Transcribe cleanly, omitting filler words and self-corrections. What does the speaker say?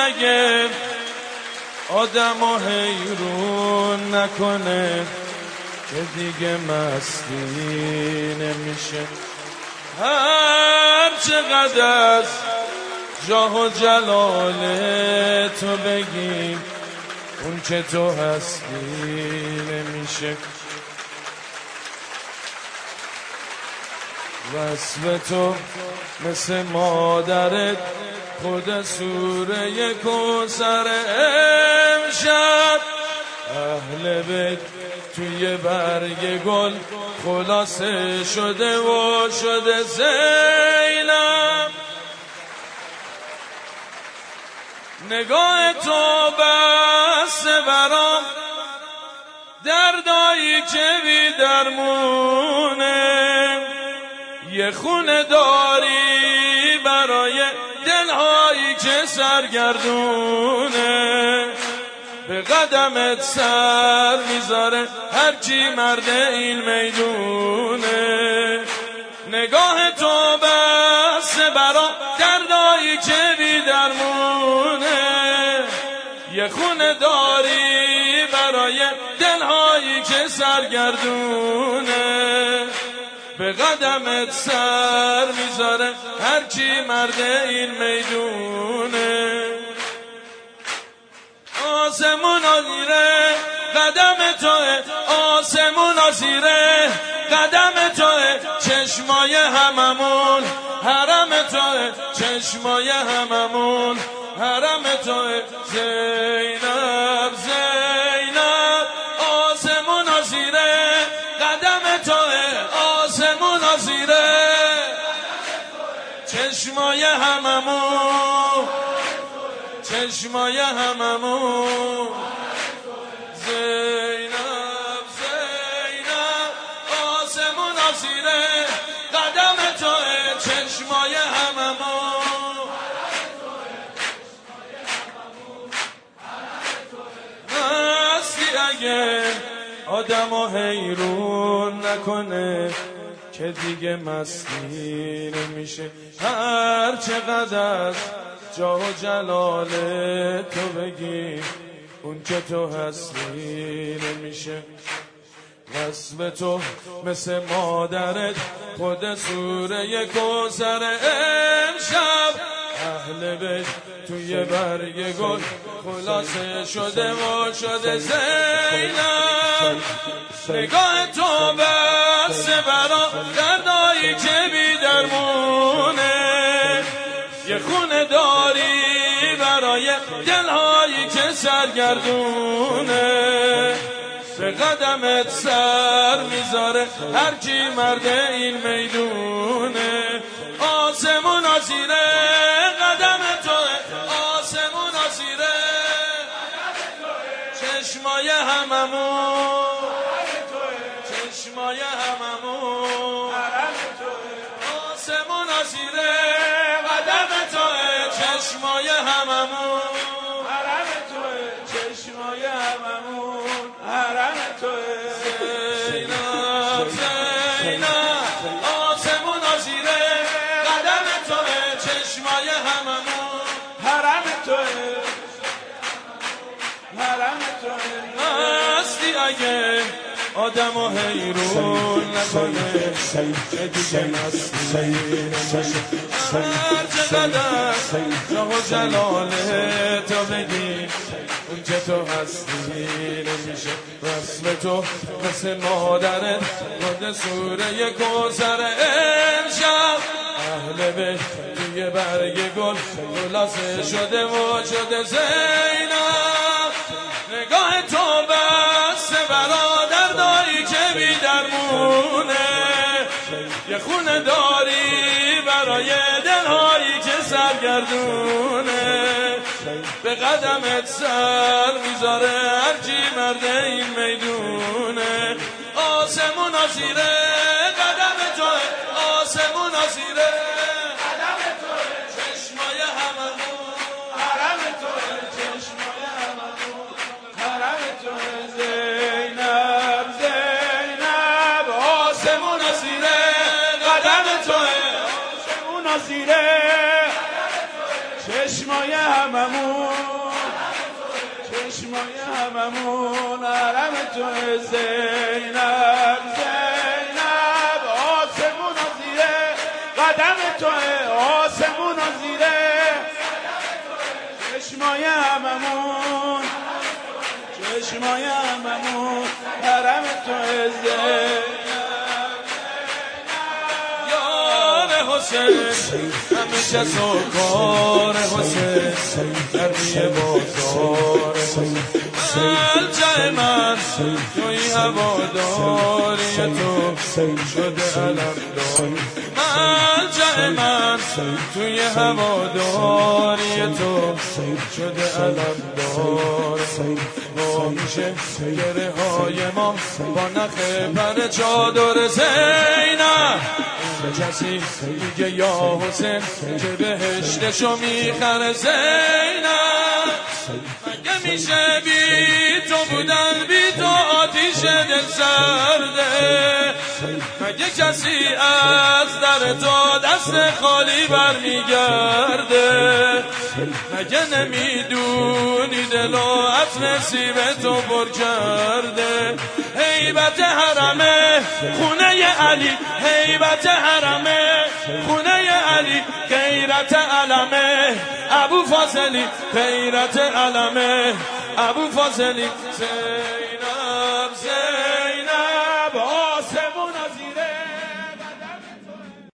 اگه آدمو حیرون نکنه که دیگه مستی نمیشه. هر چقدر از جاه و جلال تو بگیم اون که تو هستی نمیشه. وصف تو مثل مادرت خود سوره کوثر امشب اهل بیت توی برگ گل خلاصه شده و شده زینب. نگاه تو بسته برام دردایی که بی درمونه. یه خونه داری برای دلهایی که سرگردونه. به قدمت سر میذاره هرچی مرد این میدونه. نگاه تو بسته برام دردایی که بی درمونه. یه خونه داری برای دلهایی که سرگردونه. به قدمت سر میذاره هرچی مرد این میدونه. آسمون زیره قدم توه، آسمون زیره قدم توه. چشمای هممون حرم توه، چشمای هممون حرم توه. زینب زینب آسمون زیره قدم توه، آسمون زیره چشمای هممون، چشمای هممون. زینب زینب آسمون زیره قدم توه، چشمای هممون. هستی اگه آدمو حیرون نکنه که دیگه مستی نمیشه. هر چقدر از جاه و جلال تو بگی اون که تو هستی نمیشه. وصف تو مثل مادرت خود سوره کوثر امشب اهل بیت توی برگ گل خلاصه شده و شده زینب. نگاه تو بسته برا دردایی که بی درمونه. یه خونه داری برای دلهایی که سرگردونه. به قدمت سر میذاره هرچی مرد این میدونه. آسمون زیره قدم توه، آسمون زیره چشمای هممون، چشمای هممون. آسمون زیره قدم توه، چشمای هممون. حرم توه، چشمای هممون. حرم توه. زینب زینب آسمون زیره قدم توه، چشمای هممون. حرم توه، حرم توه. هستی اگه آدمو حیرون نکنه که دیگه مستی نمیشه. هر چقدر جاه و جلال تو بگی اون که تو هستی نمیشه. وصف تو مثل مادرت خود سوره کوثر امشب اهل بیت توی برگ گل خلاصه شده و شده زینب. نگاه تو بسته برا دردایی که بی درمونه. یه خونه داری برای دلهایی که سرگردونه. به قدمت سر میذاره هرچی مرد این میدونه. آسمون زیره قدم توه، آسمون زیره قدم توه، چشمای هممون. حرم توه، چشمای هممون. حرم توه. زینب زینب آسمون زیره قدم توه، آسمون زیره چشمای هممون چشمای هممون حرم تو زینب زینب آسمون و زیره قدم تو آسمون و زیره چشمای هممون چشمای هممون حرم تو زینب حسین همه کس و کار حسین در بازار ملجأ من توی هواداری تو شده علمدار ملجأ من توی هواداری تو شده علمدار میشه گره های ما با نخ پر چادر زینب کسی میگه یا حسین که بهشتشو میخره زینب مگه میشه بی تو بودن بی تو آتیش دل سرده مگه کسی از در تو دست خالی برمیگرده مگه نمیدونی دل و از نصیب تو پر کرده هیبت حرمه خونه علی هیبت حرمه خونه علی غیرت علمه ابو فاضلی غیرت علمه ابو فاضلی زینب زینب